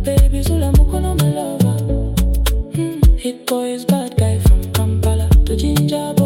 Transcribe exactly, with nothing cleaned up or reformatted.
Baby Zula Mukono, my lover. Mm. Hit boys, bad guy from Kampala to Ginger.